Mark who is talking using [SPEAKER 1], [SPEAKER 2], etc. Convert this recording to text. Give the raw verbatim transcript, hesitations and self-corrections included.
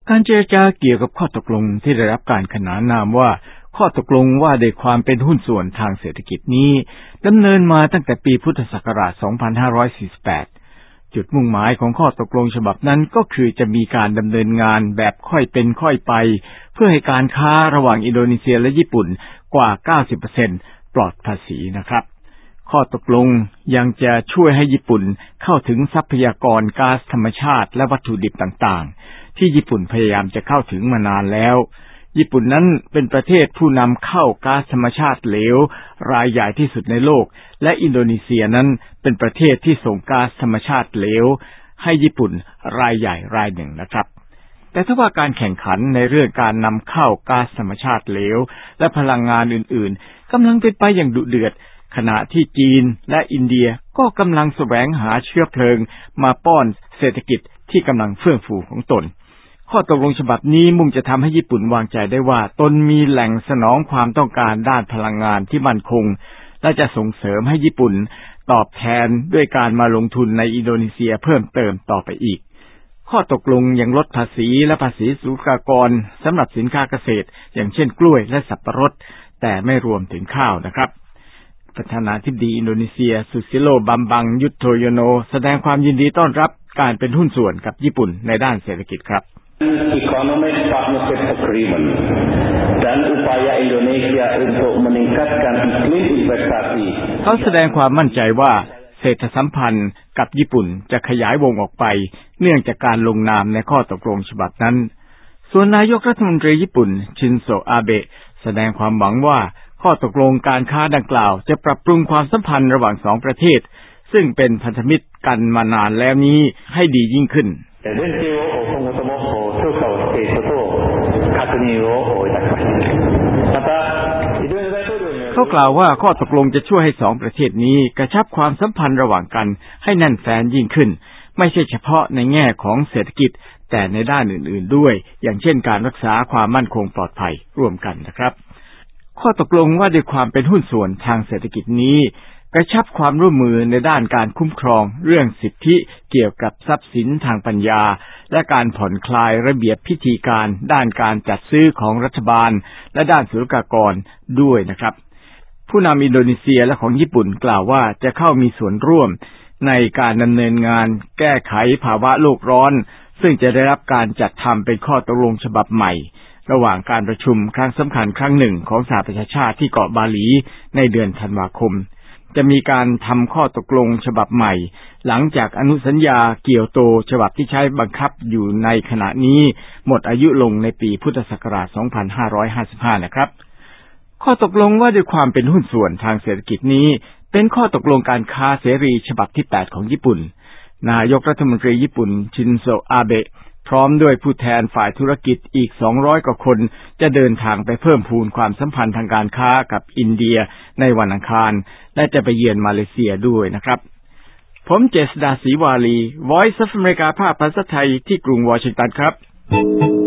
[SPEAKER 1] การเจรจาเกี่ยวกับข้อตกลงที่ได้รับการขนานนามว่าข้อตกลงว่าด้วยความเป็นหุ้นส่วนทางเศรษฐกิจนี้ดำเนินมาตั้งแต่ปีพุทธศักราช สองพันห้าร้อยสี่สิบแปด จุดมุ่งหมายของข้อตกลงฉบับนั้นก็คือจะมีการดำเนินงานแบบค่อยเป็นค่อยไปเพื่อให้การค้าระหว่างอินโดนีเซียและญี่ปุ่นกว่า เก้าสิบเปอร์เซ็นต์ ปลอดภาษีนะครับข้อตกลงยังจะช่วยให้ญี่ปุ่นเข้าถึงทรัพยากรก๊าซธรรมชาติและวัตถุดิบต่างๆที่ญี่ปุ่นพยายามจะเข้าถึงมานานแล้วญี่ปุ่นนั้นเป็นประเทศผู้นำเข้าก๊าซธรรมชาติเหลวรายใหญ่ที่สุดในโลกและอินโดนีเซียนั้นเป็นประเทศที่ส่งก๊าซธรรมชาติเหลวให้ญี่ปุ่นรายใหญ่รายหนึ่งนะครับแต่ถ้าว่าการแข่งขันในเรื่องการนำเข้าก๊าซธรรมชาติเหลวและพลังงานอื่นๆกำลังเป็นไปอย่างดุเดือดขณะที่จีนและอินเดียก็กำลังแสวงหาเชื้อเพลิงมาป้อนเศรษฐกิจที่กำลังเฟื่องฟูของตนข้อตกลงฉบับนี้มุ่งจะทำให้ญี่ปุ่นวางใจได้ว่าตนมีแหล่งสนองความต้องการด้านพลังงานที่มั่นคงและจะส่งเสริมให้ญี่ปุ่นตอบแทนด้วยการมาลงทุนในอินโดนีเซียเพิ่มเติมต่อไปอีกข้อตกลงยังลดภาษีและภาษีศุลกากรสำหรับสินค้าเกษตรอย่างเช่นกล้วยและสับปะรดแต่ไม่รวมถึงข้าวนะครับประธานาธิบดีอินโดนีเซียสุสิโลบัมบังยุทโธโยโนแสดงความยินดีต้อนรับการเป็นหุ้นส่วนกับญี่ปุ่นในด้านเศรษฐกิจครับ
[SPEAKER 2] Economic Partnership Agreement dan upaya Indonesia untuk meningkatkan iklim investasi
[SPEAKER 1] เขาแสดงความมั่นใจว่าเศรษฐสัมพันธ์กับญี่ปุ่นจะขยายวงออกไปเนื่องจากการลงนามในข้อตกลงฉบับนั้นส่วนนายกรัฐมนตรีญี่ปุ่นชินโซอาเบะแสดงความหวังว่าข้อตกลงการค้าดังกล่าวจะปรับปรุงความสัมพันธ์ระหว่างสองประเทศซึ่งเป็นพันธมิตรกันมานานแล้วนี้ให้ดียิ่งขึ้นเขากล่าวว่าข้อตกลงจะช่วยให้สองประเทศนี้กระชับความสัมพันธ์ระหว่างกันให้แน่นแฟ้นยิ่งขึ้นไม่ใช่เฉพาะในแง่ของเศรษฐกิจแต่ในด้านอื่นๆด้วยอย่างเช่นการรักษาความมั่นคงปลอดภัยร่วมกันนะครับข้อตกลงว่าด้วยความเป็นหุ้นส่วนทางเศรษฐกิจนี้กระชับความร่วมมือในด้านการคุ้มครองเรื่องสิทธิเกี่ยวกับทรัพย์สินทางปัญญาและการผ่อนคลายระเบียบพิธีการด้านการจัดซื้อของรัฐบาลและด้านศุลกากรด้วยนะครับผู้นำอินโดนีเซียและของญี่ปุ่นกล่าวว่าจะเข้ามีส่วนร่วมในการดำเนินงานแก้ไขภาวะโลกร้อนซึ่งจะได้รับการจัดทำเป็นข้อตกลงฉบับใหม่ระหว่างการประชุมครั้งสำคัญครั้งหนึ่งของสหประชาชาติที่เกาะบาหลีในเดือนธันวาคมจะมีการทำข้อตกลงฉบับใหม่หลังจากอนุสัญญาเกียวโตฉบับที่ใช้บังคับอยู่ในขณะนี้หมดอายุลงในปีพุทธศักราช สองพันห้าร้อยห้าสิบห้า นะครับข้อตกลงว่าด้วยความเป็นหุ้นส่วนทางเศรษฐกิจนี้เป็นข้อตกลงการค้าเสรีฉบับที่แปดของญี่ปุ่นนายกรัฐมนตรีญี่ปุ่นชินโซอาเบะพร้อมด้วยผู้แทนฝ่ายธุรกิจอีกสองร้อยกว่าคนจะเดินทางไปเพิ่มพูนความสัมพันธ์ทางการค้ากับอินเดียในวันอังคารและจะไปเยือนมาเลเซียด้วยนะครับผมเจษฎาศรีวาลี Voice of America ภาคภาษาไทยที่กรุงวอชิงตันครับ